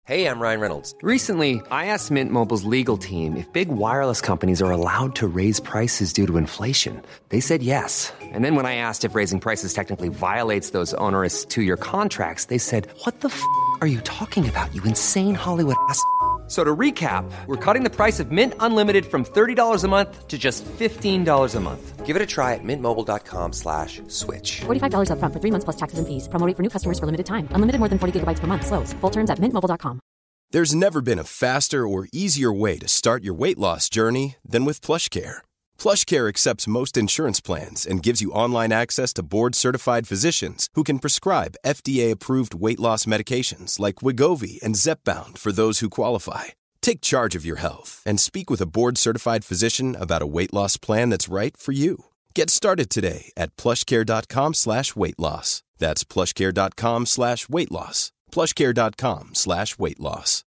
Hey, I'm Ryan Reynolds. Recently, I asked Mint Mobile's legal team if big wireless companies are allowed to raise prices due to inflation. They said yes. And then when I asked if raising prices technically violates those onerous two-year contracts, they said, "What the f*** are you talking about, you insane Hollywood ass?" So to recap, we're cutting the price of Mint Unlimited from $30 a month to just $15 a month. Give it a try at mintmobile.com/switch. $45 up front for 3 months plus taxes and fees. Promo rate for new customers for limited time. Unlimited more than 40 gigabytes per month. Slows full terms at mintmobile.com. There's never been a faster or easier way to start your weight loss journey than with PlushCare. PlushCare accepts most insurance plans and gives you online access to board-certified physicians who can prescribe FDA-approved weight loss medications like Wegovy and Zepbound for those who qualify. Take charge of your health and speak with a board-certified physician about a weight loss plan that's right for you. Get started today at plushcare.com/weight loss. That's plushcare.com/weight loss. plushcare.com/weight loss.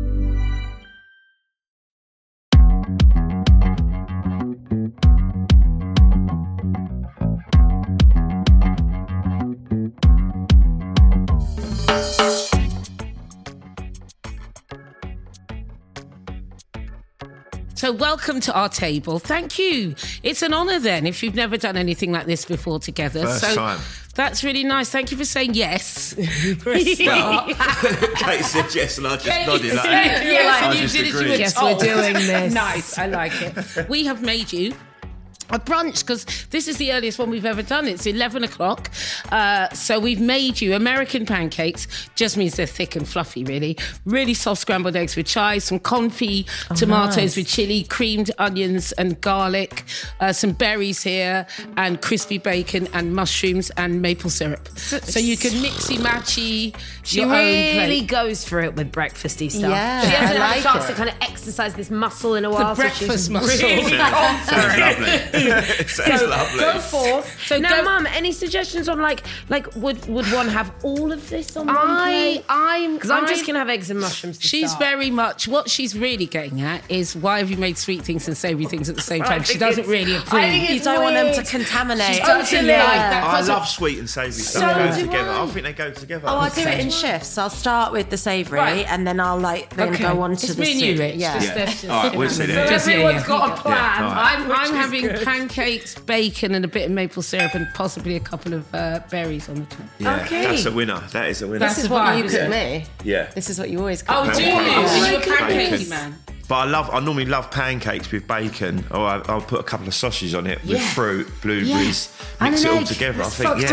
So welcome to our table. Thank you. It's an honour then if you've never done anything like this before together. First time. That's really nice. Thank you for saying yes. For a start. Kate said yes and I just nodded. Yes, we're doing this. Nice. I like it. We have made you a brunch because this is the earliest one we've ever done. It's 11 o'clock. So we've made you American pancakes. Just means they're thick and fluffy, really. Really soft scrambled eggs with chives, some confit tomatoes with chili, creamed onions and garlic, some berries here, and crispy bacon and mushrooms and maple syrup. So you can mixy-matchy your own plate. She really goes for it with breakfasty stuff. Yeah, she hasn't had a like chance to kind of exercise this muscle in a while. The breakfast muscle. Really Sounds lovely. Sounds lovely. Go forth. So now, Mum, any suggestions on like would one have all of this on one plate? Because I'm just gonna have eggs and mushrooms. She's start. very much what she's really getting at is why have you made sweet things and savoury things at the same time? She doesn't really approve. You don't want them to contaminate. Totally. I love sweet and savoury stuff going together. I think they go together. Oh, I'll do it in shifts. I'll start with the savoury and then I'll go on to it's the me and you, Rich. Yeah. All right, we'll see that. Everyone's got a plan. Yeah, I'm having pancakes, bacon and a bit of maple syrup and possibly a couple of berries on the top. Yeah, Okay. that's a winner. That is a winner. This is what you cook me. Yeah. This is what you always cook. Oh, do you? Are you a Bacon. pancakey man? But I normally love pancakes with bacon, or I'll put a couple of sausages on it with fruit, blueberries, mix it all together. I think, And it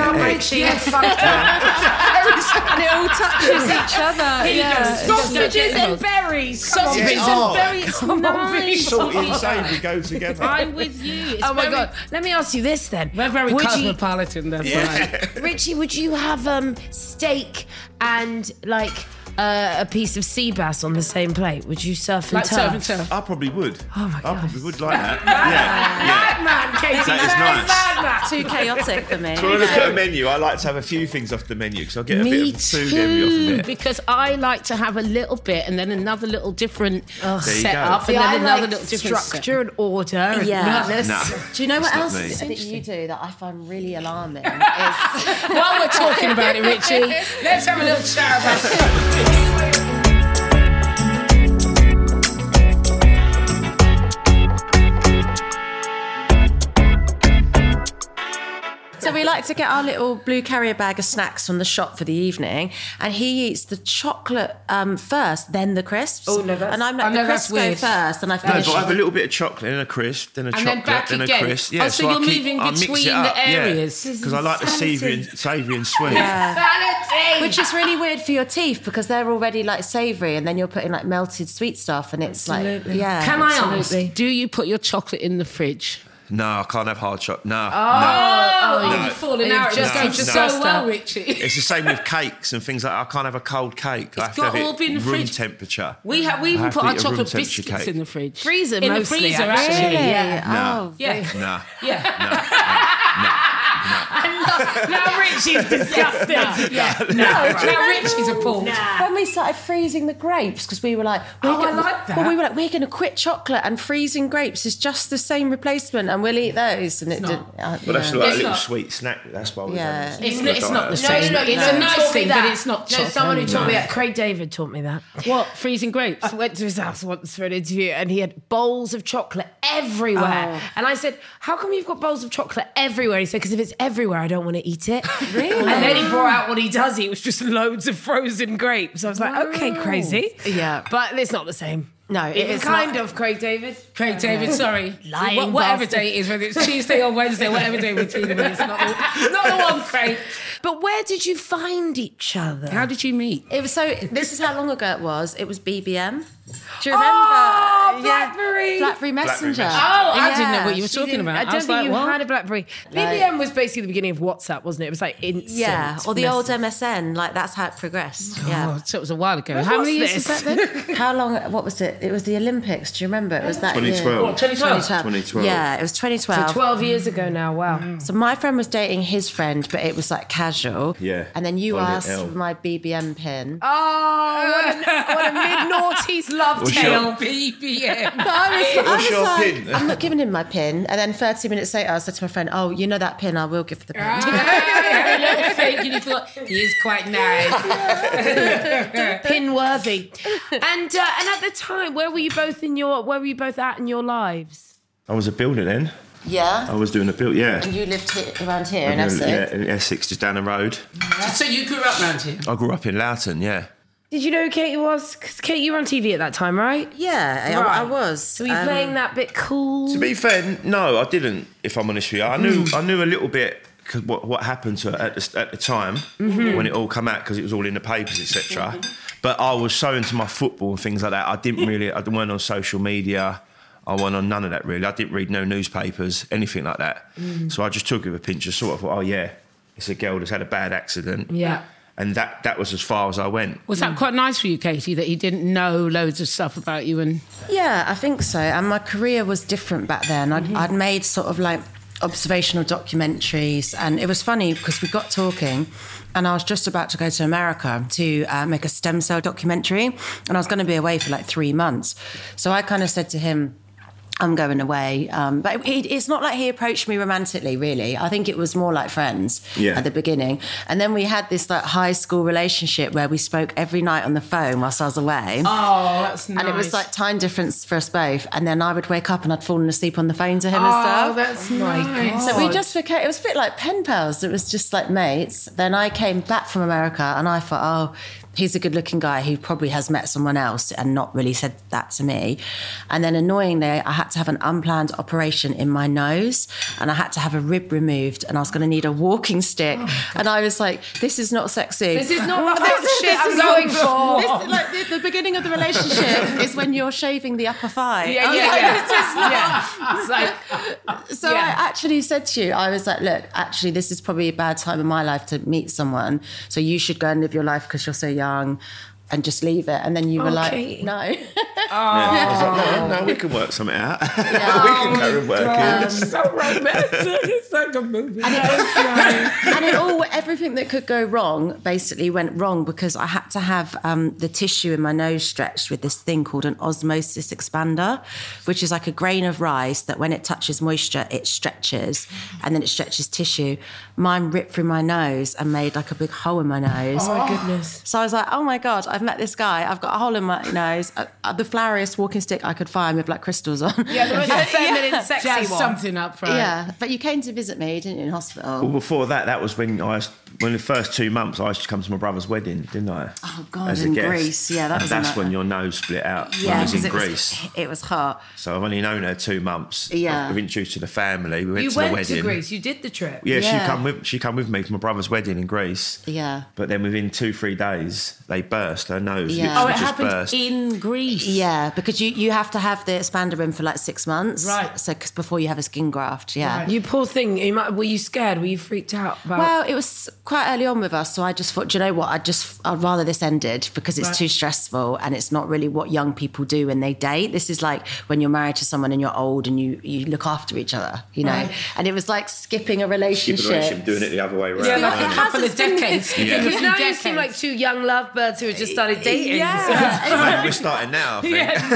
all touches each other. Sausages and berries. Sausages and berries. Nice. Salty and savoury go together. I'm with you. It's Oh my very- God! Let me ask you this then. We're very Would you- cosmopolitan, that's right. Richie, would you have steak and like a piece of sea bass on the same plate? Would you surf and Like turf? surf and turf. I probably would. Oh my I God. probably would like that. Yeah. Man, Katie, That is nice. Too chaotic for me. So when I look at a menu, I like to have a few things off the menu because I get a Me bit of food envy off too, of it. because I like to have a little bit and then another little different There you setup go. and I then another like little different structure and order. And Yeah. neatness. Nah. Do you know what It's not else me. that you do that I find really alarming? Is While we're talking about it, Richie, let's have a little chat about it. So we like to get our little blue carrier bag of snacks from the shop for the evening, and he eats the chocolate first, then the crisps. Oh, no, that's- and I'm like, I know the crisps that's weird. go first, and I No, finish. but I have a little bit of chocolate, then a crisp, then a And then chocolate, back then again. a crisp. Oh, so I you're keep- moving I mix it between the up, areas. because I like the savoury and sweet. Which is really weird for your teeth because they're already like savoury, and then you're putting like melted sweet stuff, and it's Absolutely. like, yeah. Can I Absolutely. ask, do you put your chocolate in the fridge? No, I can't have hard chocolate. No. Oh, you've fallen You've out. just It goes just so messed well, up. Richie. It's the same with cakes and things like that. I can't have a cold cake. I have to got have all been in it the room fridge. temperature. We even I have put to our eat a room chocolate temperature biscuits cake. in the fridge. Freezer in the mostly, freezer, actually. actually. Yeah. No. Oh, Yeah. Nah. Yeah. No. Now Richie's disgusted. Now Richie's appalled. When we started freezing the grapes, because we were like, I like that. Well, we were like, we're going to quit chocolate, and freezing grapes is just the same replacement, and we'll eat those. And it didn't. But that's like a little sweet snack. That's why. Yeah. It's not the same. No, It's a nice thing, but it's not chocolate. Someone who taught me that. Craig David taught me that. What? Freezing grapes? I went to his house once for an interview and he had bowls of chocolate everywhere. And I said, how come you've got bowls of chocolate everywhere? He said, because if it's everywhere, I don't want to eat it. Really? And then he brought out what he does eat. It was just loads of frozen grapes. I was like, okay, crazy. Yeah. But it's not the same. No, it's kind of Craig David. Craig David, sorry. Lying whatever bastard. day it is, whether it's Tuesday or Wednesday, whatever day we're tuning in, it's not the one, Craig. But where did you find each other? How did you meet? It was this is how long ago it was. It was BBM. Do you remember? Oh, BlackBerry. BlackBerry Messenger. Oh, I didn't know what you were talking about. I don't think you had a BlackBerry. BBM was basically the beginning of WhatsApp, wasn't it? It was like instant. Yeah, or the old MSN. Like that's how it progressed. Yeah. Oh, so it was a while ago. How many years is that then? How long? What was it? It was the Olympics. Do you remember? It was that 2012. year. What, 2012? 2012. Yeah, it was 2012. So 12 years ago now. Wow. So my friend was dating his friend, but it was like casual. Yeah. And then you Ollie asked L. for my BBM pin. Oh, what a mid-noughties love What's tale. BBM. But I What's was your like, pin? I'm not giving him my pin. And then 30 minutes later, I said to my friend, oh, you know that pin? I will give the pin. Thinking you thought he is quite nice. Pin-worthy. And at the time, where were you both at in your lives? I was a builder then. Yeah. I was doing a build. Yeah. And you lived around here in Essex? Yeah, in Essex, just down the road. So you grew up round here? I grew up in Loughton. Yeah. Did you know who Katie was? Because Kate, you were on TV at that time, right? Yeah, Right. I was. So were you playing that bit cool? To be fair, no, I didn't. If I'm honest with you, I knew a little bit because what happened to her at the time when it all came out, because it was all in the papers, etc. But I was so into my football and things like that. I weren't on social media. I wasn't on none of that really. I didn't read no newspapers, anything like that. So I just took it with a pinch of salt. I thought, oh yeah, it's a girl that's had a bad accident. Yeah. And that was as far as I went. Was that quite nice for you, Katie, that he didn't know loads of stuff about you? And Yeah, I think so. And my career was different back then. I'd made sort of like observational documentaries, and it was funny because we got talking and I was just about to go to America to make a stem cell documentary, and I was going to be away for like 3 months. So I kind of said to him, I'm going away. But it's not like he approached me romantically, really. I think it was more like friends at the beginning. And then we had this like high school relationship where we spoke every night on the phone whilst I was away. oh, that's nice. And it was like time difference for us both. And then I would wake up and I'd fallen asleep on the phone to him and stuff. Oh, that's nice. So we just became, it was a bit like pen pals. It was just like mates. Then I came back from America and I thought, oh, he's a good looking guy who probably has met someone else and not really said that to me. And then annoyingly, I had to have an unplanned operation in my nose and I had to have a rib removed and I was going to need a walking stick. And I was like, this is not sexy. This is not the shit I'm going for. This, like the beginning of the relationship is when you're shaving the upper thigh. So I actually said to you, I was like, look, actually, this is probably a bad time in my life to meet someone. So you should go and live your life because you're so young and just leave it. And then you were like, no. Yeah. I was like, no, we can work something out. We can carry working. It's so romantic. It's like a movie. And everything that could go wrong basically went wrong because I had to have the tissue in my nose stretched with this thing called an osmosis expander, which is like a grain of rice that when it touches moisture, it stretches and then it stretches tissue. Mine ripped through my nose and made like a big hole in my nose. Oh my goodness. So I was like, oh my God, I've met this guy. I've got a hole in my nose. The floweriest walking stick I could find with like crystals on. Yeah, the most feminine, sexy Jazz one. something up, right? Yeah, but you came to visit me, didn't you, in hospital? Well, before that was when the first 2 months I used to come to my brother's wedding, didn't I? Oh God, As a in guest. Greece. Yeah, that was That's when your nose split out. when I was in Greece. It was hot. So I've only known her 2 months. Yeah. I've introduced to the family. We went You to the went wedding. to Greece. You did the trip. Yeah, Yeah. she come with me to my brother's wedding in Greece. Yeah. But then within 2-3 days, they burst. Her nose Yeah. literally Oh, it just happened burst. in Greece. Yeah, Yeah, because you have to have the expander in for like 6 months. Right. So cause before you have a skin graft, yeah. You poor thing. Were you scared? Were you freaked out about? Well, it was quite early on with us, so I just thought, do you know what? I'd rather this ended because it's too stressful and it's not really what young people do when they date. This is like when you're married to someone and you're old and you look after each other, you know. Right. And it was like skipping a relationship. Doing it the other way around. Yeah, like a couple of decades. Because now you seem like two young lovebirds who have just started dating. Yeah. Maybe we're starting now, I think.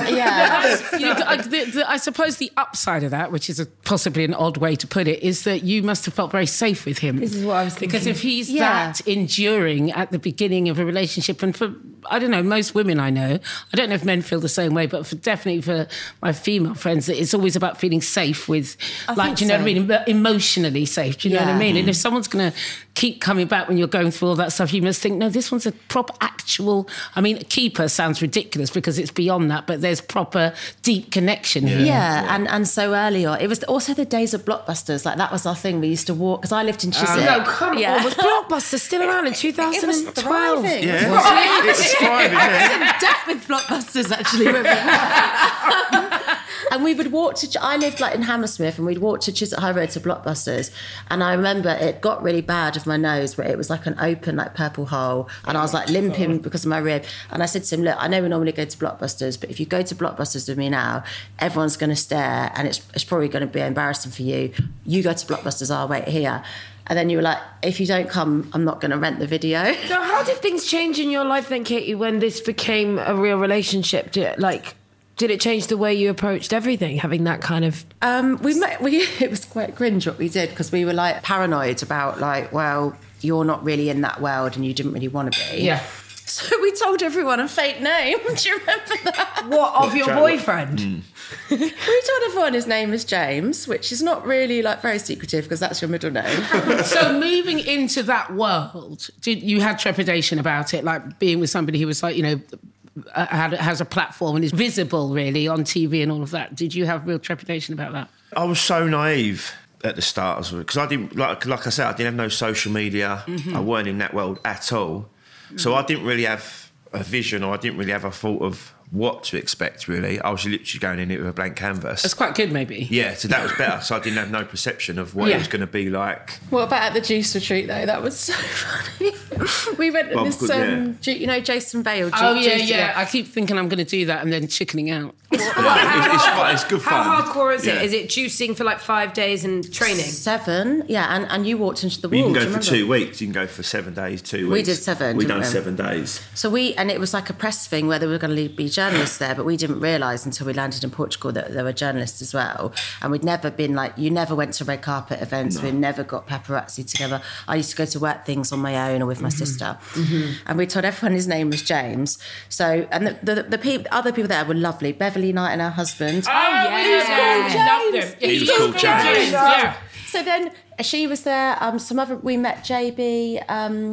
I suppose the upside of that, which is possibly an odd way to put it, is that you must have felt very safe with him. This is what I was thinking. Because if he's that enduring at the beginning of a relationship, and for, I don't know, most women I know, I don't know if men feel the same way, but definitely for my female friends, it's always about feeling safe with, like, do you know what I mean? Emotionally safe, do you know what I mean? And if someone's going to keep coming back when you're going through all that stuff, you must think, no, this one's a proper actual, I mean, keeper sounds ridiculous because it's beyond that, but there's proper deep connection here. Yeah. And so early on, it was also the days of Blockbusters, like that was our thing. We used to walk, because I lived in Chiswick. No, come on, was Blockbuster still around in 2012? It was thriving. Yeah, it was thriving, I was in debt with Blockbusters, actually. And we would walk to, I lived like in Hammersmith, and we'd walk to Chiswick High Road to Blockbusters. And I remember it got really bad of my nose, where it was like an open, like purple hole. And I was like limping because of my rib. And I said to him, look, I know we normally go to Blockbusters, but if you go to Blockbusters with me now, everyone's going to stare and it's probably going to be embarrassing for you. You go to Blockbusters, I'll wait here. And then you were like, if you don't come, I'm not going to rent the video. So how did things change in your life then, Katie, when this became a real relationship? Did it change the way you approached everything, having that kind of... It was quite cringe what we did, because we were like paranoid about like, well, you're not really in that world and you didn't really want to be. Yeah. So we told everyone a fake name. Do you remember that? What, of your boyfriend? We told everyone his name is James, which is not really like very secretive because that's your middle name. So moving into that world, you had trepidation about it, like being with somebody who was like, you know, has a platform and is visible really on TV and all of that. Did you have real trepidation about that? I was so naive at the start because I didn't, like I said, I didn't have no social media. I weren't in that world at all. So I didn't really have a vision, or I didn't really have a thought of what to expect, really. I was literally going in it with a blank canvas. That's quite good, maybe. Yeah, so that was better. So I didn't have no perception of what it was going to be like. What about at the Juice retreat, though? That was so funny. We went to this, you know, Jason Vale. I keep thinking I'm going to do that and then chickening out. It's fun. It's good fun. How hardcore is it? Is it juicing for like 5 days and training? 7, yeah, and you walked into the wall. You can go for 2 weeks. You can go for 7 days, 2 weeks. We did 7. We done 7 days. So and it was like a press thing where there were going to be journalists there, but we didn't realise until we landed in Portugal that there were journalists as well. And we'd never been like, you never went to red carpet events. We never got paparazzi together. I used to go to work things on my own or with my sister. And we told everyone his name was James. So, and the other people there were lovely. Beverly Knight and her husband. Oh, yeah. He was called James. Yeah. So then she was there. We met JB,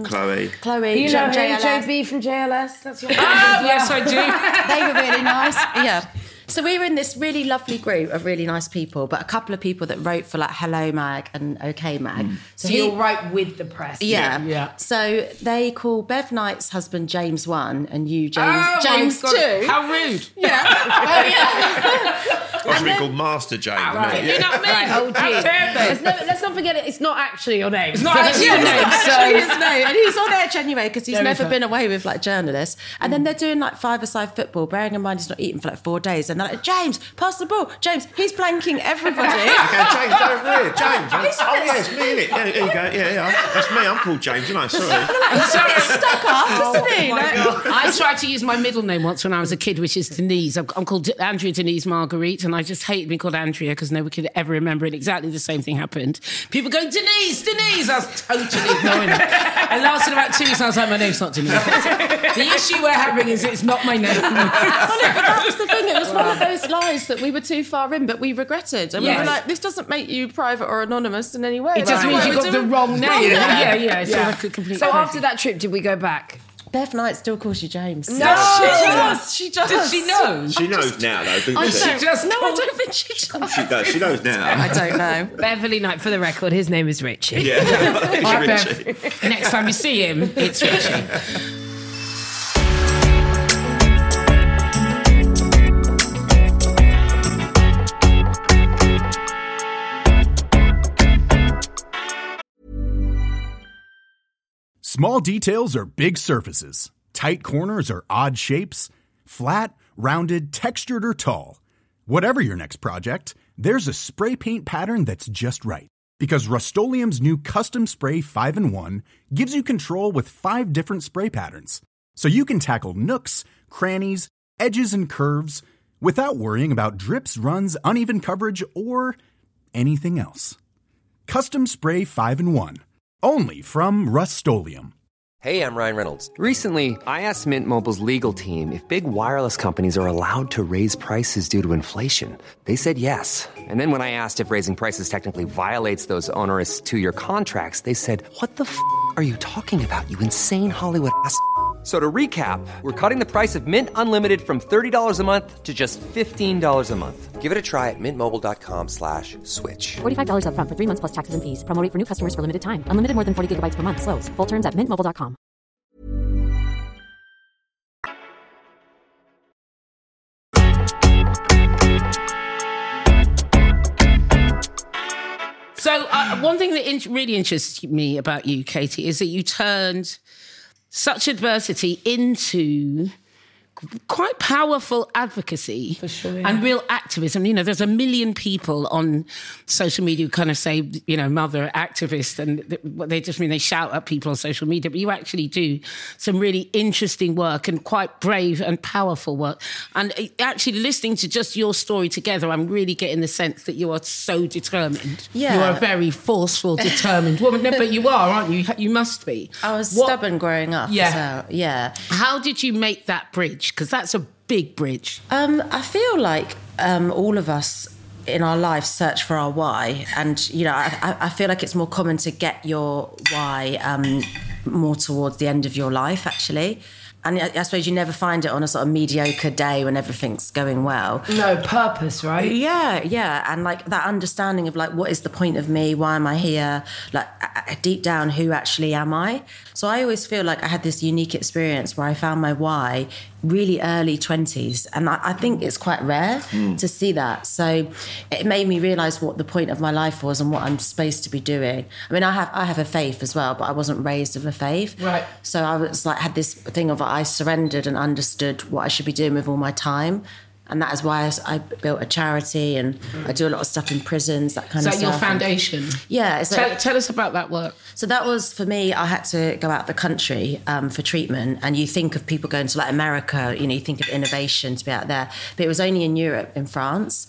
Chloe. You know him, JLS. JB from JLS? That's your Yes, I do. They were really nice. Yeah. So we were in this really lovely group of really nice people, but a couple of people that wrote for like Hello Mag and OK Mag. So you're right with the press. Yeah. So they call Bev Knight's husband James 1 and you James 2. How rude. Yeah. I should be called Master James. Right. You know what I mean? Let's not forget it. It's not actually your name. It's not actually your name. His name. And he's on edge anyway because he's never been away with like journalists. And then they're doing like 5-a-side football, bearing in mind he's not eaten for like 4 days. And they're like, James, pass the ball. James, he's blanking everybody. Okay, James, over here. James. It's me, innit? Yeah, there you go. Yeah. That's me. I'm called James, am I? Sorry. He's stuck up, isn't he? I tried to use my middle name once when I was a kid, which is Denise. I'm called Andrea Denise Marguerite, and I just hated being called Andrea because nobody could ever remember it. Exactly the same thing happened. People go, Denise. I was totally ignoring it. It lasted about 2 weeks, and I was like, my name's not Denise. The issue we're having is it's not my name. That was the thing. It was one of those lies that we were too far in, but we regretted. And we were like, this doesn't make you private or anonymous in any way. It just means you got the wrong name. Yeah. So after that trip, did we go back? Bev Knight still calls you James. No, she does. Does she know? She knows now, though, doesn't she? I don't think she does. She does. She knows now. I don't know. Beverly Knight, for the record, his name is Richie. Yeah. It's Richie. Next time you see him, it's Richie. Small details are big surfaces. Tight corners are odd shapes. Flat, rounded, textured, or tall. Whatever your next project, there's a spray paint pattern that's just right. Because Rust-Oleum's new Custom Spray 5-in-1 gives you control with 5 different spray patterns. So you can tackle nooks, crannies, edges, and curves without worrying about drips, runs, uneven coverage, or anything else. Custom Spray 5-in-1. Only from Rust-Oleum. Hey, I'm Ryan Reynolds. Recently, I asked Mint Mobile's legal team if big wireless companies are allowed to raise prices due to inflation. They said yes. And then when I asked if raising prices technically violates those onerous 2-year contracts, they said, "What the f*** are you talking about, you insane Hollywood ass?" So to recap, we're cutting the price of Mint Unlimited from $30 a month to just $15 a month. Give it a try at mintmobile.com/switch. $45 up front for 3 months plus taxes and fees. Promo rate for new customers for limited time. Unlimited more than 40 gigabytes per month. Slows full terms at mintmobile.com. So one thing that really interests me about you, Katie, is that you turned such adversity into quite powerful advocacy and real activism. You know, there's a million people on social media who kind of say, you know, mother activist, and what they just mean they shout at people on social media, but you actually do some really interesting work and quite brave and powerful work. And actually listening to just your story together, I'm really getting the sense that you are so determined. Yeah. You are a very forceful, determined woman. No, but you are, aren't you? You must be. I was stubborn growing up. Yeah. So, yeah. How did you make that bridge? Because that's a big bridge. I feel like all of us in our life search for our why, and you know, I feel like it's more common to get your why more towards the end of your life, actually. And I suppose you never find it on a sort of mediocre day when everything's going well. No purpose, right? Yeah. And like that understanding of like, what is the point of me? Why am I here? Like deep down, who actually am I? So I always feel like I had this unique experience where I found my why really early 20s. And I think it's quite rare to see that. So it made me realise what the point of my life was and what I'm supposed to be doing. I mean, I have a faith as well, but I wasn't raised with a faith. Right. So I was like, had this thing of I surrendered and understood what I should be doing with all my time. And that is why I built a charity, and I do a lot of stuff in prisons, that kind of stuff. Is that your foundation? Yeah. Tell us about that work. So that was, for me, I had to go out the country for treatment. And you think of people going to like America, you know, you think of innovation to be out there. But it was only in Europe, in France.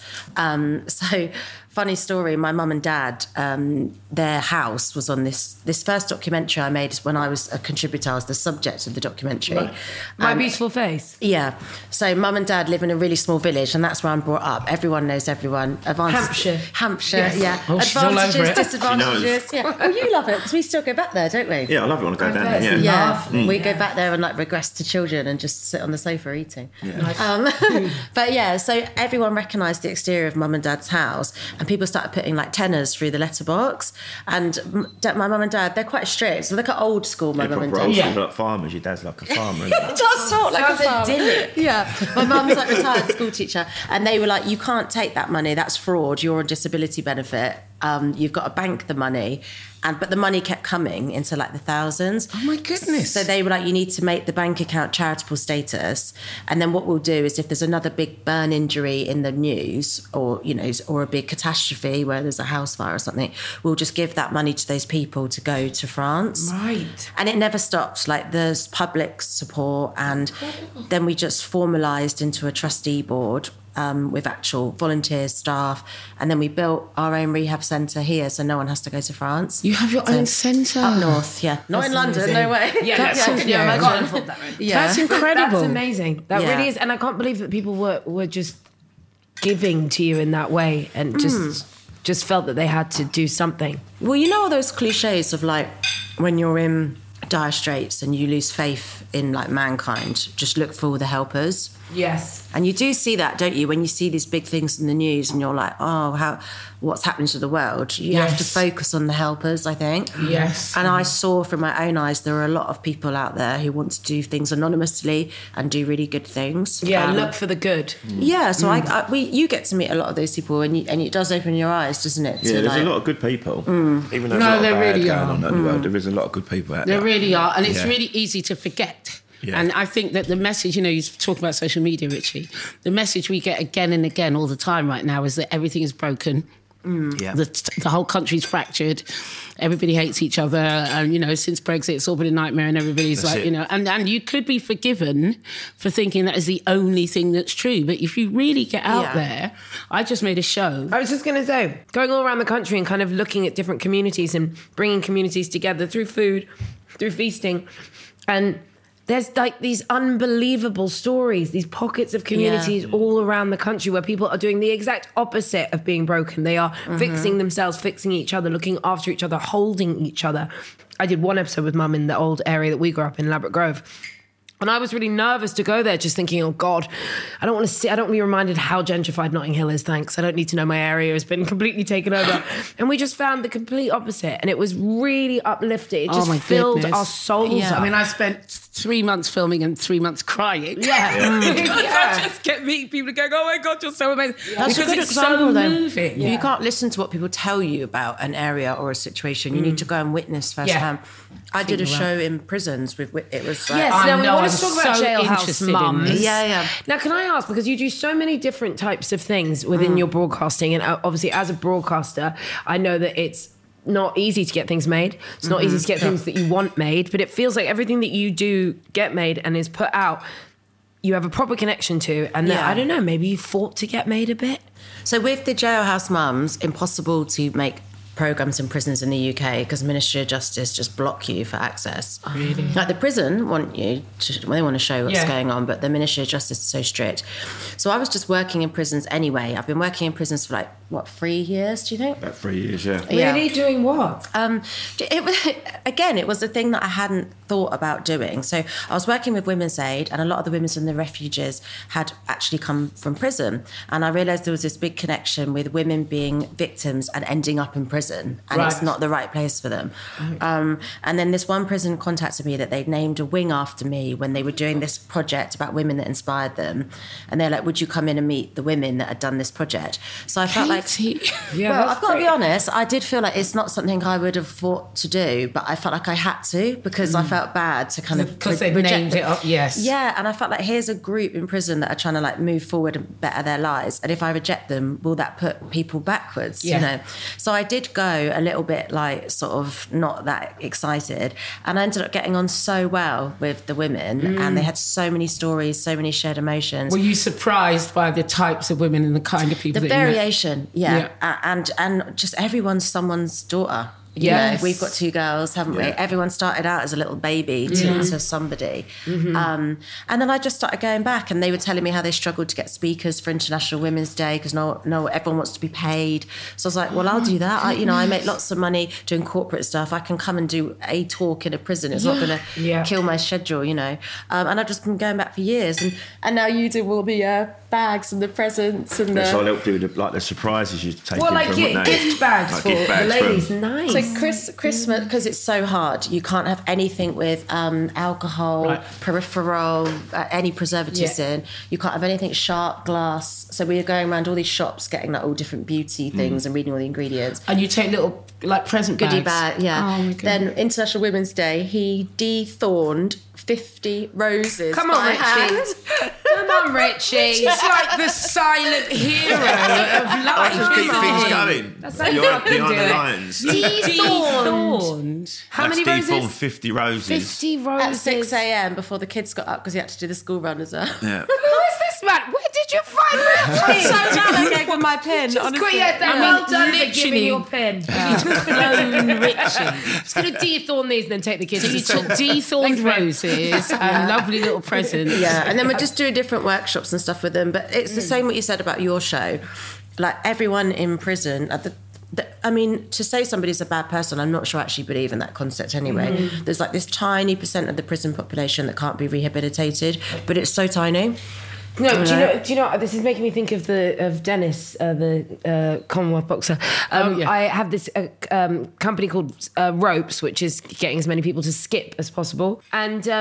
So funny story, my mum and dad, their house was on this first documentary I made when I was a contributor. I was the subject of the documentary. Right. My Beautiful Face. Yeah. So mum and dad live in a really small village, and that's where I'm brought up. Everyone knows everyone. Hampshire, yes. Yeah. Oh, she's all over it. Disadvantages. Yeah. Oh, you love it, because we still go back there, don't we? Yeah, I love it when I go down there. Yeah. We go back there and like regress to children and just sit on the sofa eating. Yeah. But yeah, so everyone recognised the exterior of mum and dad's house, and people started putting like tenors through the letterbox. And my mum and dad, they're quite strict. So look at old school, my mum and dad. Yeah, like farmers. Your dad's like a farmer. Isn't It does talk like a farmer. idyllic. Yeah. My mum's like retired school teacher, and they were like, you can't take that money, that's fraud, you're on disability benefit. You've got to bank the money. But the money kept coming into like the thousands. Oh my goodness. So they were like, you need to make the bank account charitable status. And then what we'll do is if there's another big burn injury in the news, or, you know, or a big catastrophe where there's a house fire or something, we'll just give that money to those people to go to France. Right. And it never stopped. Like there's public support, and then we just formalised into a trustee board with actual volunteers, staff, and then we built our own rehab centre here, so no one has to go to France. You have your own centre up north, yeah. Not in London, amazing. no way. Yeah, that's incredible. That's amazing. That really is, and I can't believe that people were just giving to you in that way, and just felt that they had to do something. Well, you know all those cliches of like when you're in dire straits and you lose faith in like mankind, just look for all the helpers. Yes. And you do see that, don't you? When you see these big things in the news and you're like, oh, what's happening to the world? You have to focus on the helpers, I think. Yes. And I saw from my own eyes, there are a lot of people out there who want to do things anonymously and do really good things. Yeah, look for the good. Yeah, so you get to meet a lot of those people, and it does open your eyes, doesn't it? Yeah, there's a lot of good people. Even though there really going are. on in the world, there is a lot of good people out there. There really really are. And it's really easy to forget. Yeah. And I think that the message, you talk about social media, Richie, the message we get again and again all the time right now is that everything is broken. Yeah. The whole country's fractured. Everybody hates each other. And, since Brexit, it's all been a nightmare and everybody's and you could be forgiven for thinking that is the only thing that's true. But if you really get out there, I just made a show. I was just going to say, going all around the country and kind of looking at different communities and bringing communities together through food, through feasting. And there's like these unbelievable stories, these pockets of communities all around the country where people are doing the exact opposite of being broken. They are fixing themselves, fixing each other, looking after each other, holding each other. I did one episode with Mum in the old area that we grew up in, Ladbroke Grove. And I was really nervous to go there, just thinking, oh God, I don't want to be reminded how gentrified Notting Hill is, thanks. I don't need to know my area has been completely taken over. And we just found the complete opposite. And it was really uplifting. It just filled our souls up. I mean, I spent 3 months filming and 3 months crying. I just kept meeting people going, oh my God, you're so amazing. That's because a good it's example, so moving. You can't listen to what people tell you about an area or a situation. You need to go and witness firsthand. I did a show in prisons. It was we want to talk about Jailhouse Mums. Yeah. Now, can I ask, because you do so many different types of things within your broadcasting, and obviously as a broadcaster, I know that it's not easy to get things made. It's not easy to get things that you want made, but it feels like everything that you do get made and is put out, you have a proper connection to, and that, I don't know, maybe you fought to get made a bit. So with the Jailhouse Mums, impossible to make programmes in prisons in the UK because Ministry of Justice just block you for access. Really? Like the prison want you to, they want to show what's going on, but the Ministry of Justice is so strict. So I was just working in prisons anyway. I've been working in prisons for 3 years, do you think? About 3 years, yeah. Really? Doing what? It was a thing that I hadn't thought about doing. So I was working with Women's Aid, and a lot of the women in the refuges had actually come from prison. And I realised there was this big connection with women being victims and ending up in prison, and it's not the right place for them. And then this one prison contacted me that they'd named a wing after me when they were doing this project about women that inspired them. And they're like, would you come in and meet the women that had done this project? So I felt like, I've got to be honest, I did feel like it's not something I would have thought to do, but I felt like I had to because I felt bad to kind of because they've named it up, Yeah, and I felt like here's a group in prison that are trying to move forward and better their lives, and if I reject them, will that put people backwards? You know? So I did go a little bit sort of not that excited, and I ended up getting on so well with the women, and they had so many stories, so many shared emotions. Were you surprised by the types of women and the kind of people the that you met? variation, and just everyone's someone's daughter. Yes. We've got 2 girls, haven't we? Everyone started out as a little baby to somebody. And then I just started going back, and they were telling me how they struggled to get speakers for International Women's Day because no, everyone wants to be paid. So I was like, well, I'll do that. I make lots of money doing corporate stuff. I can come and do a talk in a prison. It's not going to kill my schedule, And I've just been going back for years. And now you do all the bags and the presents. And so I'll help do the surprises you take. Well, gift bags for the ladies. Nice. So Christmas, because it's so hard, you can't have anything with alcohol, peripheral, any preservatives in. You can't have anything sharp, glass. So we were going around all these shops getting all different beauty things and reading all the ingredients. And you take little present goodie bags. bag, Oh my God. Then International Women's Day, he de-thorned 50 roses. Come on, Richie. Come on, Richie. He's like the silent hero of life. Just keep things going. That's how You're you behind do the it. lines. De-thorned. How many de-thorned roses? 50 roses. 50 roses. At 6 a.m. before the kids got up because he had to do the school run as well. Yeah. Who is this man? Where did you find Richie? So glad I gave him my pin, honestly. Well done for giving your pin. Clone Richie. Just going to de-thorn these and then take the kids So to you school. took de-thorned roses and lovely little presents. Yeah, and then we're just doing different workshops and stuff with them. But it's the same what you said about your show. Like everyone in prison, to say somebody's a bad person, I'm not sure I actually believe in that concept anyway. There's this tiny % of the prison population that can't be rehabilitated, but it's so tiny. No, do you know? This is making me think of Dennis, the Commonwealth boxer. I have this company called Ropes, which is getting as many people to skip as possible. And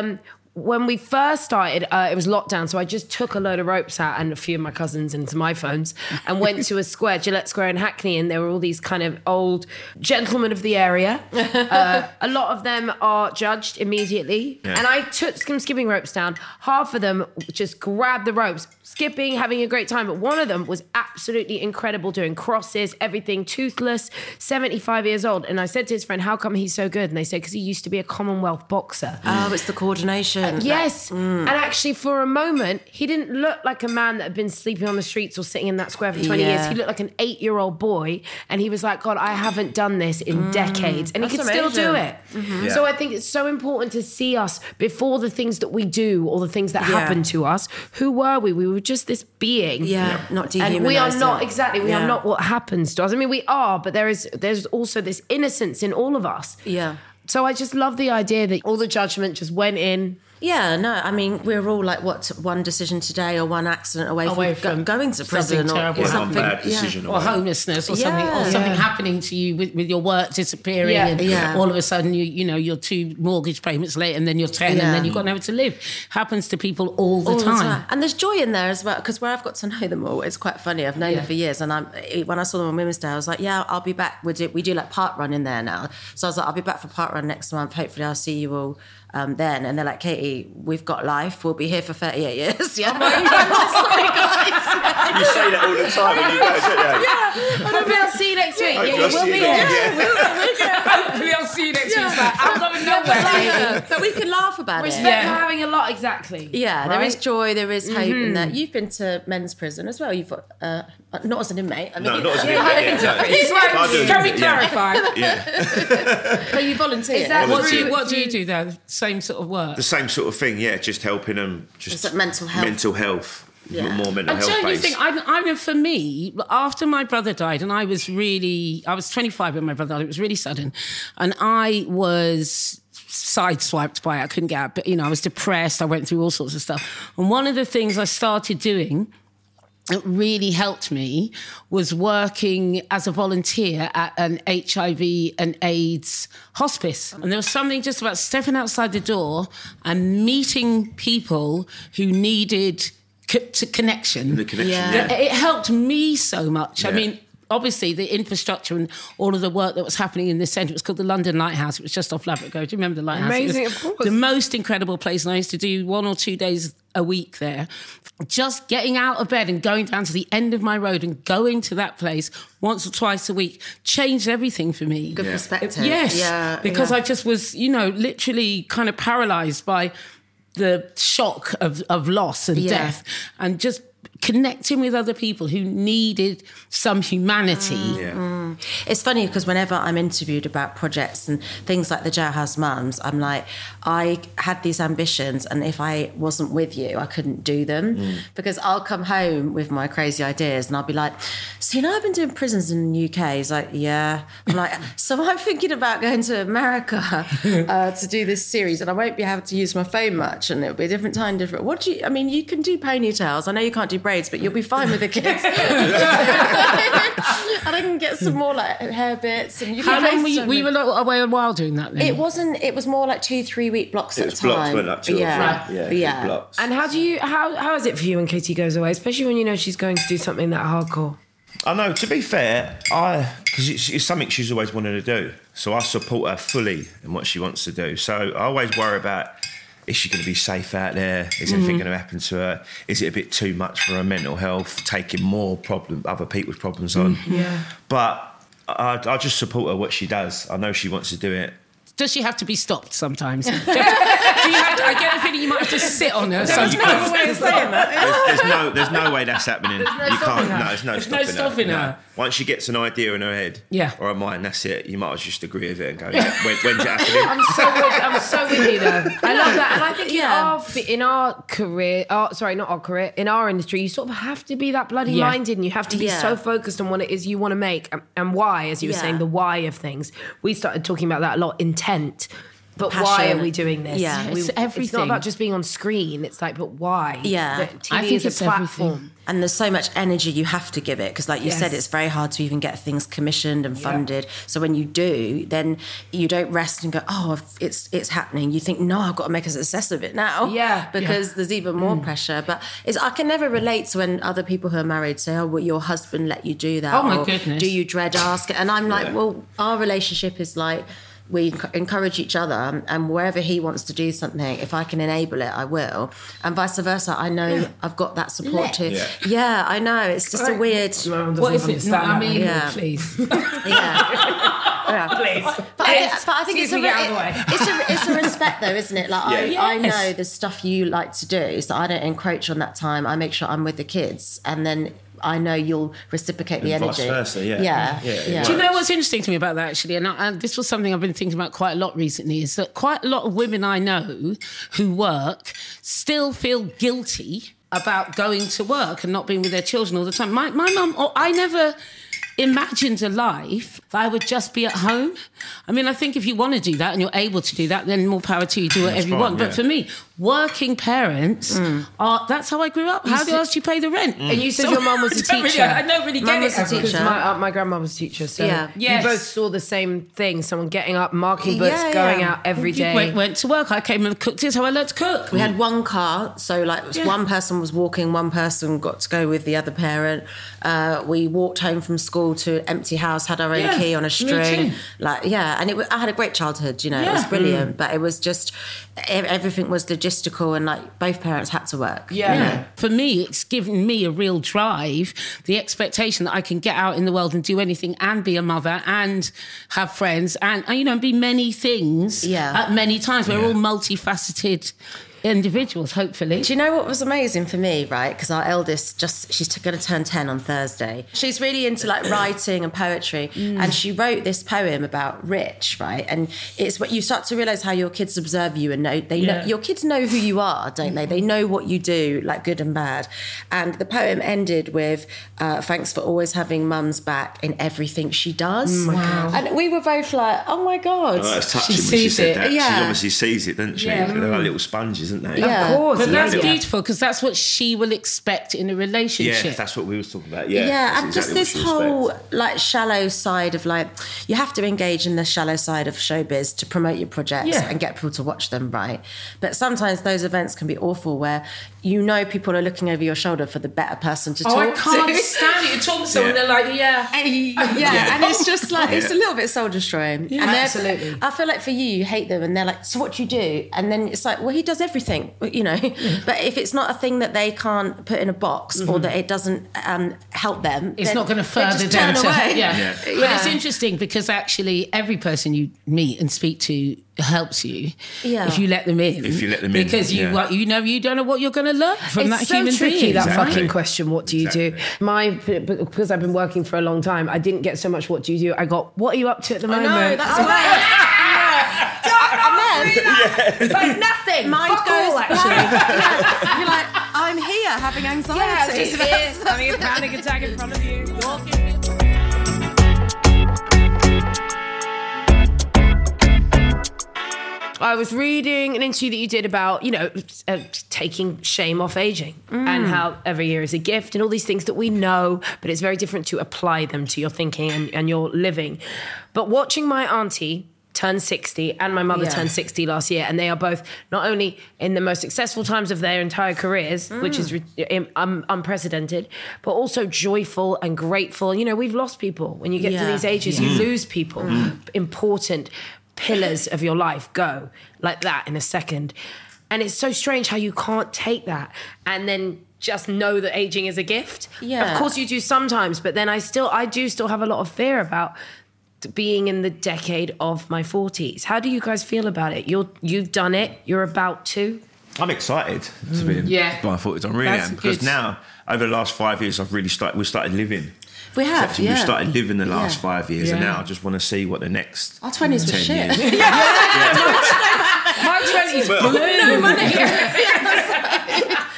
when we first started, it was lockdown, so I just took a load of ropes out and a few of my cousins and some iPhones and went to a square, Gillette Square in Hackney, and there were all these kind of old gentlemen of the area. A lot of them are judged immediately. Yeah. And I took some skipping ropes down. Half of them just grabbed the ropes, skipping, having a great time. But one of them was absolutely incredible, doing crosses, everything, toothless, 75 years old. And I said to his friend, how come he's so good? And they said, because he used to be a Commonwealth boxer. Oh, it's the coordination. Yes. And actually, for a moment, he didn't look like a man that had been sleeping on the streets or sitting in that square for 20 years. He looked like an 8-year-old boy. And he was like, God, I haven't done this in decades. And he could still do it. So I think it's so important to see us before the things that we do or the things that happen to us. Who were we? We were just this being. Not dehumanized. And we are not, exactly, we are not what happens to us. I mean, we are, but there's also this innocence in all of us. Yeah. So I just love the idea that all the judgment just went in. Yeah, no, I mean, we're all like, one decision today or one accident away from going to prison or something. Bad decision or homelessness or something happening to you with your work disappearing and all of a sudden you know your 2 mortgage payments late and then you're 10 and then you've got nowhere to live. Happens to people all the time. And there's joy in there as well, because where I've got to know them all, it's quite funny. I've known them for years, and when I saw them on Women's Day, I was like, yeah, I'll be back. We do like park run in there now. So I was like, I'll be back for park run next month. Hopefully I'll see you all then. And they're like, Katie, we've got life. We'll be here for 38 years. Yeah. Sorry, guys. You say that all the time when you go, don't you? Hopefully I'll see you next week. We'll be here. Hopefully I'll see you next week. Like, I'm going nowhere. But we can laugh about it. Respect for having a lot, exactly. Yeah, there is joy, there is hope in that. You've been to men's prison as well. You've got, not as an inmate. I mean, not as an inmate. Can we clarify? But you volunteer. What do you do there? Same sort of work? The same sort of thing, just helping them. Just like mental health. More mental health based. based. I mean, for me, after my brother died, and I was 25 when my brother died, it was really sudden, and I was sideswiped by it. I couldn't get out, but I was depressed. I went through all sorts of stuff. And one of the things I started doing that really helped me was working as a volunteer at an HIV and AIDS hospice. And there was something just about stepping outside the door and meeting people who needed connection. The connection, It helped me so much. I mean, obviously the infrastructure and all of the work that was happening in this centre, it was called the London Lighthouse. It was just off Laverick Grove. Do you remember the Lighthouse? Amazing, of course. The most incredible place. And I used to do 1 or 2 days a week there. Just getting out of bed and going down to the end of my road and going to that place once or twice a week changed everything for me. Good perspective. Yes. Because I just was, literally kind of paralysed by the shock of loss and death, and just connecting with other people who needed some humanity. It's funny because whenever I'm interviewed about projects and things like the Jailhouse Mums, I'm like, I had these ambitions, and if I wasn't with you, I couldn't do them, because I'll come home with my crazy ideas and I'll be like, so I've been doing prisons in the UK. He's like, yeah. I'm like, so I'm thinking about going to America to do this series, and I won't be able to use my phone much, and it'll be a different time, different. You can do ponytails. I know you can't do braids, but you'll be fine with the kids. And I can get some more like hair bits. And how long were you away a while doing that then? It was more like 2-3 week blocks at a time. Blocks went up to blocks. And how is it for you when Katie goes away, especially when she's going to do something that hardcore? I know, to be fair, because it's something she's always wanted to do, so I support her fully in what she wants to do. So I always worry about, is she going to be safe out there? Is anything going to happen to her? Is it a bit too much for her mental health, taking more other people's problems on? But I just support her what she does. I know she wants to do it. Does she have to be stopped sometimes? I get a feeling you might have to sit on her. There's no way of saying that. There's no way that's happening. There's no stopping her. No. Once she gets an idea in her head or her mind, that's it. You might as well just agree with it and go, when's it happening? I'm so with you though. I love that. And I think in our career, in our industry, you sort of have to be that bloody minded, and you have to be so focused on what it is you want to make and why, as you were saying, the why of things. We started talking about that a lot, intent. But passion. why are we doing this? Yeah. It's everything. It's not about just being on screen. It's like, but why? Yeah. TV I think is a it's platform. everything. And there's so much energy you have to give it because, like you Yes. said, it's very hard to even get things commissioned and funded. So when you do, then you don't rest and go, oh, it's happening. You think, no, I've got to make a success of it now. Yeah. Because there's even more pressure. But I can never relate to when other people who are married say, oh, well, your husband let you do that. Oh, my or, goodness. do you dread asking? And I'm like, well, our relationship is like, we encourage each other, and wherever he wants to do something, if I can enable it, I will. And vice versa, I know I've got that support too. Yeah, I know. It's just a weird... What is it? Not amenable, Yeah. please. Yeah. Please. But I think it's a respect though, isn't it? Like I know the stuff you like to do, so I don't encroach on that time. I make sure I'm with the kids, and then I know you'll reciprocate the energy. Vice versa, Yeah. Do you know what's interesting to me about that, actually? And this was something I've been thinking about quite a lot recently, is that quite a lot of women I know who work still feel guilty about going to work and not being with their children all the time. My mum, I never imagined a life that I would just be at home. I mean, I think if you want to do that and you're able to do that, then more power to you, do whatever you want. But for me, working parents, that's how I grew up. How else do you pay the rent? And you said your mum was a teacher. I don't really get it. Because my grandma was a teacher, so you both saw the same thing. Someone getting up, marking books, going out every day. Went to work. I came and cooked. This is how I learned to cook. We had one car, so like one person was walking, one person got to go with the other parent. We walked home from school to an empty house, had our own key on a string. And I had a great childhood, you know, it was brilliant, but it was just, everything was logistical and like both parents had to work. Yeah. You know? For me, it's given me a real drive, the expectation that I can get out in the world and do anything and be a mother and have friends and you know, be many things at many times. We're all multifaceted individuals, hopefully. Do you know what was amazing for me, right? Because our eldest, she's going to turn 10 on Thursday. She's really into like writing and poetry. And she wrote this poem about Rich, right? And it's what you start to realise how your kids observe you and know, your kids know who you are, don't they? They know what you do, like good and bad. And the poem ended with, thanks for always having mum's back in everything she does. Wow. And we were both like, oh my God. Oh, it's touching when she said that. She obviously sees it, doesn't she? They're like little sponges, isn't they? Yeah. Of course. But that's beautiful because that's what she will expect in a relationship. Yeah, that's what we were talking about. Yeah, and exactly just this whole like shallow side of like, you have to engage in the shallow side of showbiz to promote your projects and get people to watch them, right? But sometimes those events can be awful where you know people are looking over your shoulder for the better person to talk to. I can't stand it. You talk to someone, they're like, and it's just like, it's a little bit soul destroying. Yeah, and absolutely. I feel like for you hate them and they're like, so what do you do? And then it's like, well, he does everything, you know. But if it's not a thing that they can't put in a box or that it doesn't help them, it's not going to further them to... away. But it's interesting because actually every person you meet and speak to helps you if you let them in. If you let them in. Because you don't know what you're going to learn from that human It's so tricky, being. that fucking question, what do you do? Because I've been working for a long time, I didn't get so much what do you do, I got, what are you up to at the moment? No, that's right. But nothing. Mind Fuck goes all, actually. You're like, I'm here having anxiety. Yeah, just having a panic attack in front of you. I was reading an interview that you did about, taking shame off aging and how every year is a gift and all these things that we know, but it's very different to apply them to your thinking and your living. But watching my auntie turn 60 and my mother turned 60 last year, and they are both not only in the most successful times of their entire careers, which is unprecedented, but also joyful and grateful. You know, we've lost people. When you get to these ages, you lose people. Important pillars of your life go like that in a second. And it's so strange how you can't take that and then just know that aging is a gift. Yeah. Of course you do sometimes, but then I do still have a lot of fear about being in the decade of my 40s. How do you guys feel about it? You've done it. You're about to. I'm excited to be in my 40s. I really am. Because now, over the last 5 years, we started living. We have, We've started living the last 5 years, and now I just want to see what the next our 20s were 10 shit. years. My 20s blew. No money. It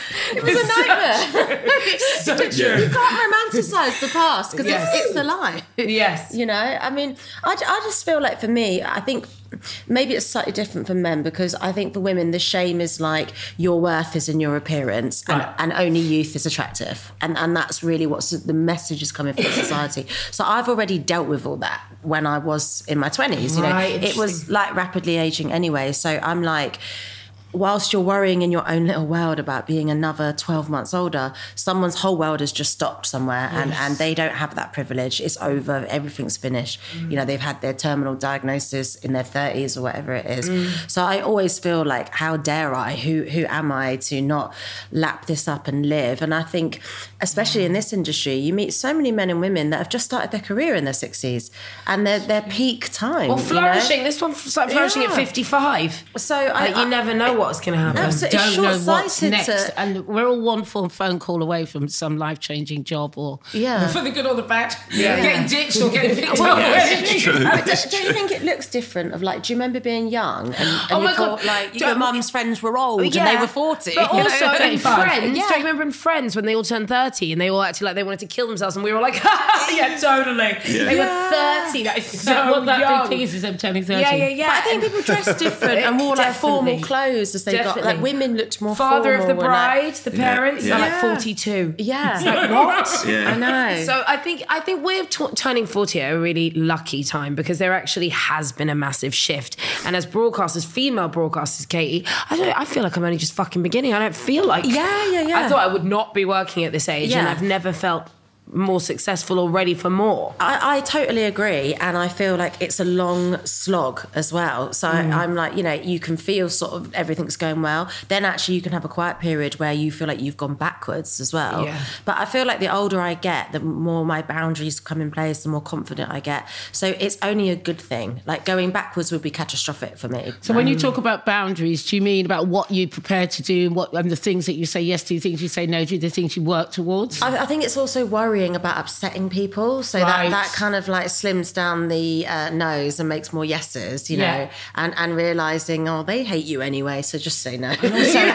was a nightmare. So true. You can't romanticise the past because it's a lie. Yes. You know, I mean, I just feel like for me, I think maybe it's slightly different for men because I think for women, the shame is like your worth is in your appearance and only youth is attractive. And that's really what's the message is coming from society. So I've already dealt with all that when I was in my 20s. You know, it was like rapidly aging anyway. So I'm like, whilst you're worrying in your own little world about being another 12 months older, someone's whole world has just stopped somewhere and they don't have that privilege. It's over, everything's finished. You know, they've had their terminal diagnosis in their 30s or whatever it is. So I always feel like, how dare I, who am I to not lap this up and live? And I think, especially in this industry, you meet so many men and women that have just started their career in their 60s and their peak time. Well, flourishing. You know? This one started flourishing at 55. So you never know what's going to happen. Absolutely. Don't know what's short-sighted next. to- And we're all one phone call away from some life-changing job or... Yeah. For the good or the bad. Getting ditched or getting picked up. It's true. But don't you think it looks different? Of like, do you remember being young and Oh you my thought God. like your mum's friends were old and they were 40? But also in 35. Friends, don't you remember in Friends when they all turned 30 and they all acted like they wanted to kill themselves and we were like, yeah, totally. They were 30. That is so What that young. big piece is them turning 30. Yeah. But I think people dressed different and wore like formal clothes as they got. Definitely. Like women looked more Father of the formal and, like- bride, the parents are like 42. Yeah. It's like, what? I know. So I think we're turning 40 at a really lucky time because there actually has been a massive shift. And as broadcasters, female broadcasters, Katie, I feel like I'm only just fucking beginning. I don't feel like... Yeah. I thought I would not be working at this age and I've never felt more successful or ready for more. I totally agree, and I feel like it's a long slog as well. So I'm like, you know, you can feel sort of everything's going well. Then actually you can have a quiet period where you feel like you've gone backwards as well. Yeah. But I feel like the older I get, the more my boundaries come in place, the more confident I get. So it's only a good thing. Like going backwards would be catastrophic for me. So when you talk about boundaries, do you mean about what you prepare to do and the things that you say yes to, things you say no to, the things you work towards? I think it's also worrying about upsetting people, so that kind of like slims down the no's and makes more yeses, you know, and realising, they hate you anyway, so just say no. Also,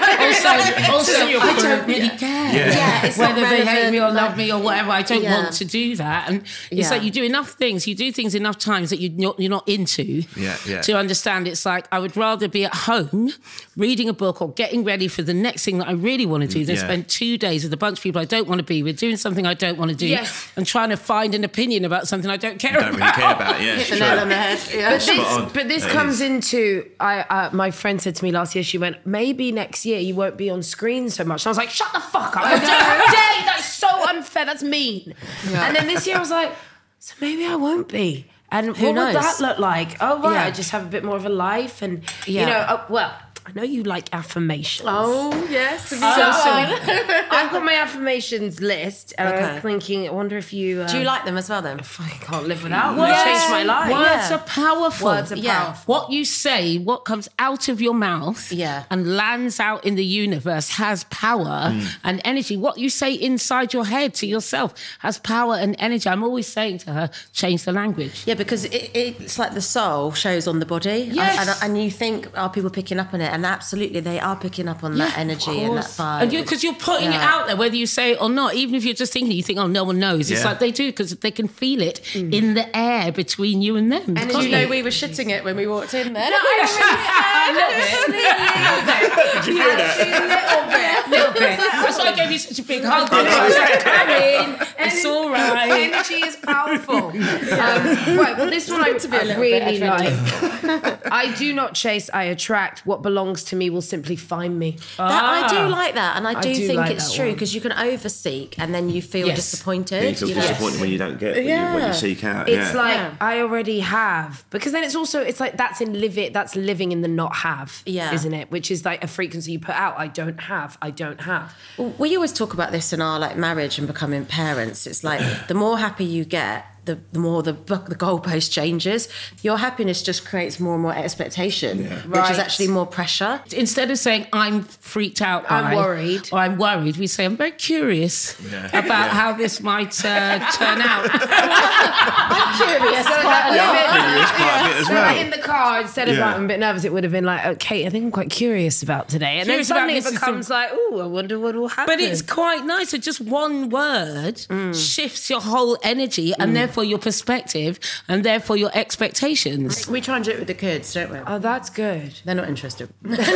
I don't really care it's whether not they hate relevant, me or love me or whatever. I don't want to do that. And it's like you do enough things, you do things enough times that you're not into to understand. It's like I would rather be at home reading a book or getting ready for the next thing that I really want to do than spend 2 days with a bunch of people I don't want to be with, doing something I don't want to do, and trying to find an opinion about something I don't care about. Don't really care about, Hit the nail on the head. Yeah. But this comes into, my friend said to me last year, she went, maybe next year you won't be on screen so much. And I was like, shut the fuck up. That's so unfair. That's mean. Yeah. And then this year I was like, so maybe I won't be. And what would that look like? Oh, right, I just have a bit more of a life. And, you know, I know you like affirmations. Oh, yes. I've got my affirmations list, and I'm thinking, I wonder if you... do you like them as well, then? I can't live without them. They changed my life. Words are powerful. Words are powerful. What you say, what comes out of your mouth and lands out in the universe has power and energy. What you say inside your head to yourself has power and energy. I'm always saying to her, change the language. Yeah, because it's like the soul shows on the body. Yes. And you think, are people picking up on it? And absolutely, they are picking up on that energy and that vibe. And because you're putting it out there, whether you say it or not, even if you're just thinking, you think, no one knows. It's like they do, because they can feel it in the air between you and them. And did you know we were shitting it when we walked in there? A little bit. That's why I gave you such a big hug. I was like, come in, it's all right. Energy is powerful. Right, well, this one I really like. I do not chase, I attract. What belongs to me will simply find me. I do like that, and I do think like it's that true, one. because you can overseek and then you feel disappointed. You feel disappointed when you don't get what you seek out. It's like, I already have. Because then it's like that's living in the not have, isn't it? Which is like a frequency you put out. I don't have. Well, we always talk about this in our like marriage and becoming parents. It's like the more happy you get, the more the goalpost changes, your happiness just creates more and more expectation, which is actually more pressure. Instead of saying, I'm freaked out by, I'm worried. or I'm worried, we say, I'm very curious about how this might turn out. I'm curious quite a lot. as So well. like in the car, instead of like, I'm a bit nervous, it would have been like, okay, I think I'm quite curious about today. And Curious then about suddenly it this becomes like, oh, I wonder what will happen. But it's quite nice. So just one word shifts your whole energy and therefore your perspective and therefore your expectations. We try and do it with the kids, don't we? Oh, that's good. They're not interested. They will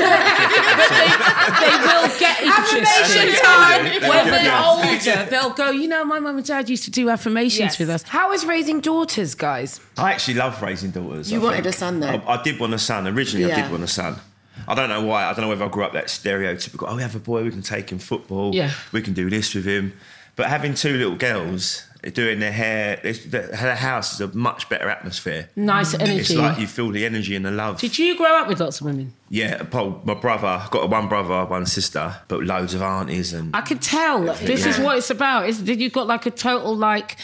get Affirmation interested. time. When they're older, they'll go, you know, my mum and dad used to do affirmations with us. How is raising daughters, guys? I actually love raising daughters. You I wanted think. a son, though? I did want a son. Originally, I Yeah. did want a son. I don't know why. I don't know whether I grew up that stereotypical, oh, we have a boy, we can take him football, we can do this with him. But having two little girls doing their hair, her house is a much better atmosphere. Nice energy. It's like you feel the energy and the love. Did you grow up with lots of women? Yeah, Paul, my brother, I've got one brother, one sister, but loads of aunties and... I could tell. This is what it's about. You've got like a total like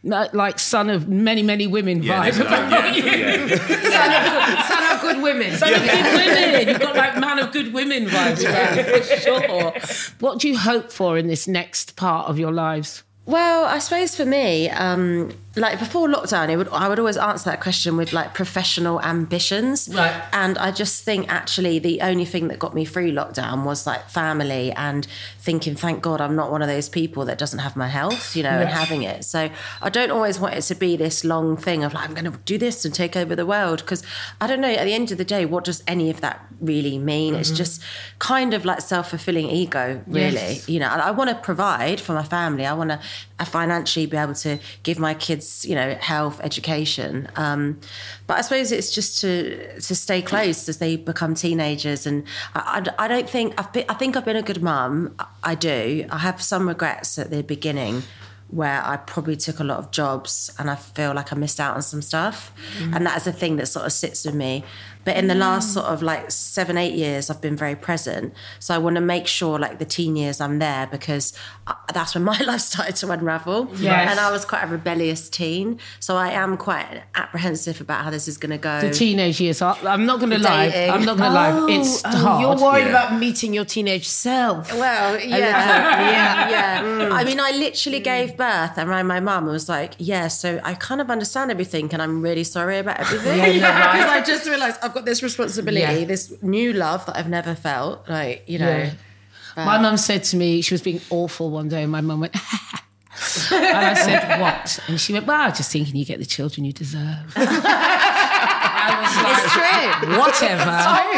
son of many, many women vibe about you. Son of good women. Son of good women. You've got like man of good women vibes around you, for sure. What do you hope for in this next part of your lives? Well, I suppose for me, like before lockdown, I would always answer that question with like professional ambitions. Right. And I just think actually the only thing that got me through lockdown was like family and thinking, thank God I'm not one of those people that doesn't have my health, you know, and having it. So I don't always want it to be this long thing of like, I'm going to do this and take over the world. Because I don't know, at the end of the day, what does any of that really mean? It's just kind of like self-fulfilling ego, really. Yes. You know, I want to provide for my family. I want to financially be able to give my kids, you know, health, education. But I suppose it's just to stay close as they become teenagers. And I don't think I think I've been a good mum. I do. I have some regrets at the beginning where I probably took a lot of jobs and I feel like I missed out on some stuff. And that is a thing that sort of sits with me. But in the last sort of like 7-8 years, I've been very present. So I want to make sure like the teen years I'm there because that's when my life started to unravel. Yes. And I was quite a rebellious teen. So I am quite apprehensive about how this is going to go. The teenage years. I'm not going to lie. Dating. I'm not going to lie. It's hard. You're worried about meeting your teenage self. Well, yeah. I mean, I literally gave birth and rang my mum and was like, yeah, so I kind of understand everything and I'm really sorry about everything. Because I just realised I've got this responsibility, this new love that I've never felt, like, you know. Yeah. My mum said to me, she was being awful one day and my mum went, and I said, what? And she went, well, I was just thinking you get the children you deserve. I was like, It's true. Whatever.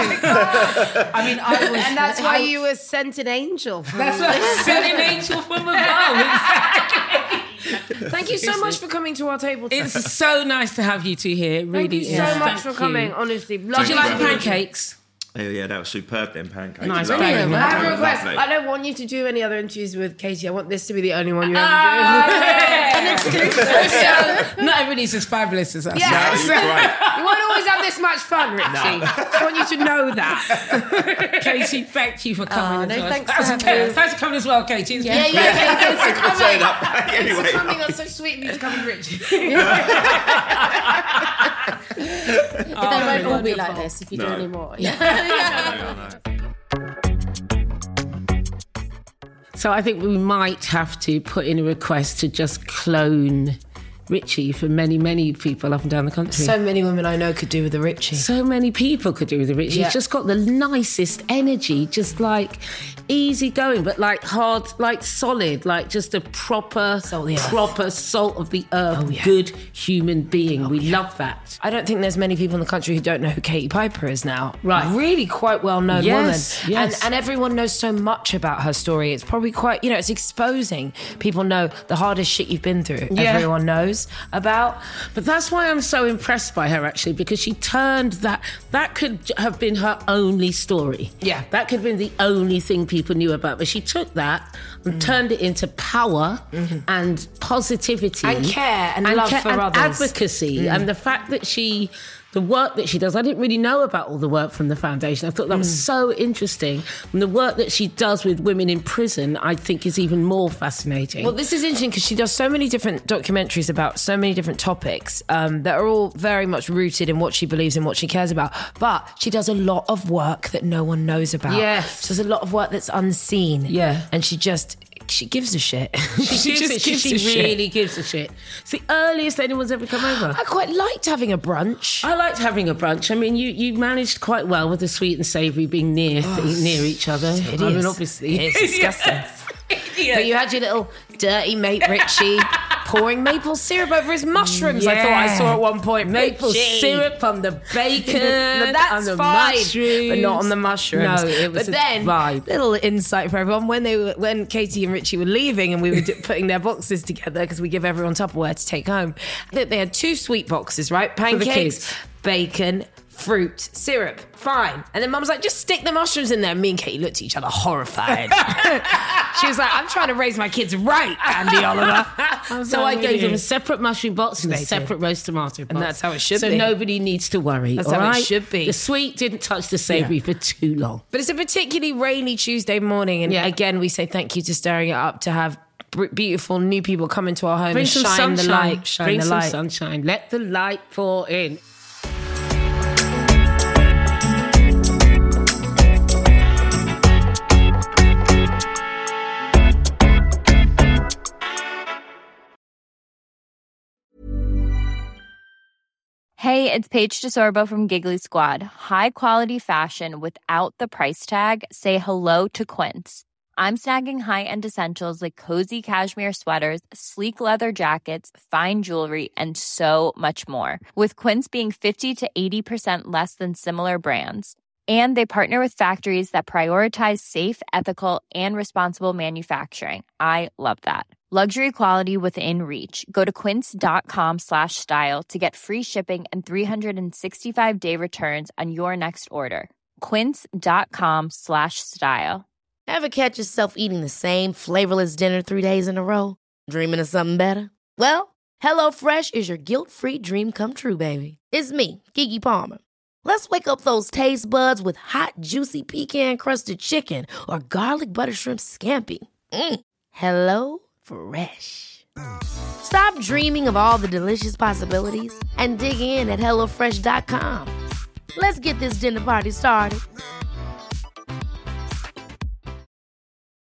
I mean, I was... And that's why you were sent an angel. That's why I sent an angel from above. Exactly. Thank you so much for coming to our table today. It's so nice to have you two here. It really Thank you is. so much for Thank coming, you. honestly. Did you like the pancakes? Yeah, that was superb, them pancakes. Nice. Lovely. Brilliant. I have a Lovely. request. I don't want you to do any other interviews with Katie. I want this to be the only one you ever do. An exclusive. Not everybody's as fabulous as us. Yeah. No, it's great. You won't always have this much fun, Richie. I just want you to know that. Katie, thank you for coming. no, as well. thanks for having me. Thanks for coming as well, Katie. It's been Thanks for coming. Anyway. Thanks for coming. That's so sweet of you to come with Richie. They won't all be like this if you do any more. So I think we might have to put in a request to just clone Richie for many, many people up and down the country. So many women I know could do with a Richie. So many people could do with a Richie. Yeah. He's just got the nicest energy, just like easy going, but like hard, like solid, like just a proper salt of the earth, good human being. We love that. I don't think there's many people in the country who don't know who Katie Piper is now. Right. Really quite well-known Yes, woman. yes. And everyone knows so much about her story. It's probably quite, it's exposing. People know the hardest shit you've been through. Yeah. Everyone knows about. But that's why I'm so impressed by her, actually, because she turned that could have been her only story. Yeah. That could have been the only thing people knew about. But she took that and turned it into power and positivity. And care and love for and others. advocacy. And the fact that she the work that she does. I didn't really know about all the work from the foundation. I thought that was so interesting. And the work that she does with women in prison, I think, is even more fascinating. Well, this is interesting because she does so many different documentaries about so many different topics that are all very much rooted in what she believes and what she cares about. But she does a lot of work that no one knows about. Yes. She does a lot of work that's unseen. Yeah. And she gives a shit. She really gives a shit. It's the earliest anyone's ever come over. I quite liked having a brunch. I liked having a brunch. I mean, you managed quite well with the sweet and savoury being near each other. It I is. mean, obviously. It's disgusting. But you had your little dirty mate Richie pouring maple syrup over his mushrooms. I thought I saw at one point. Maple syrup on the bacon. That's on the fine, mushrooms. but not on the mushrooms. No, it was but then, vibe. Little insight for everyone: when Katie and Richie were leaving, and we were putting their boxes together because we give everyone Tupperware to take home. They had 2 sweet boxes, right? Pancakes, bacon, fruit, syrup, fine. And then Mum was like, just stick the mushrooms in there. Me and Katie looked at each other horrified. She was like, I'm trying to raise my kids right, Andy Oliver. So I gave them a separate mushroom box and a separate roast tomato box. And that's how it should be. So nobody needs to worry. That's how it should be. The sweet didn't touch the savoury for too long. But it's a particularly rainy Tuesday morning. And again, we say thank you to Stirring It Up to have beautiful new people come into our home Bring and some shine the sunshine. light. Bring some sunshine. Let the light pour in. Hey, it's Paige DeSorbo from Giggly Squad. High quality fashion without the price tag. Say hello to Quince. I'm snagging high-end essentials like cozy cashmere sweaters, sleek leather jackets, fine jewelry, and so much more. With Quince being 50 to 80% less than similar brands. And they partner with factories that prioritize safe, ethical, and responsible manufacturing. I love that. Luxury quality within reach. Go to quince.com/style to get free shipping and 365-day returns on your next order. Quince.com/style. Ever catch yourself eating the same flavorless dinner 3 days in a row? Dreaming of something better? Well, HelloFresh is your guilt-free dream come true, baby. It's me, Keke Palmer. Let's wake up those taste buds with hot, juicy pecan-crusted chicken or garlic butter shrimp scampi. HelloFresh. Stop dreaming of all the delicious possibilities and dig in at HelloFresh.com. Let's get this dinner party started.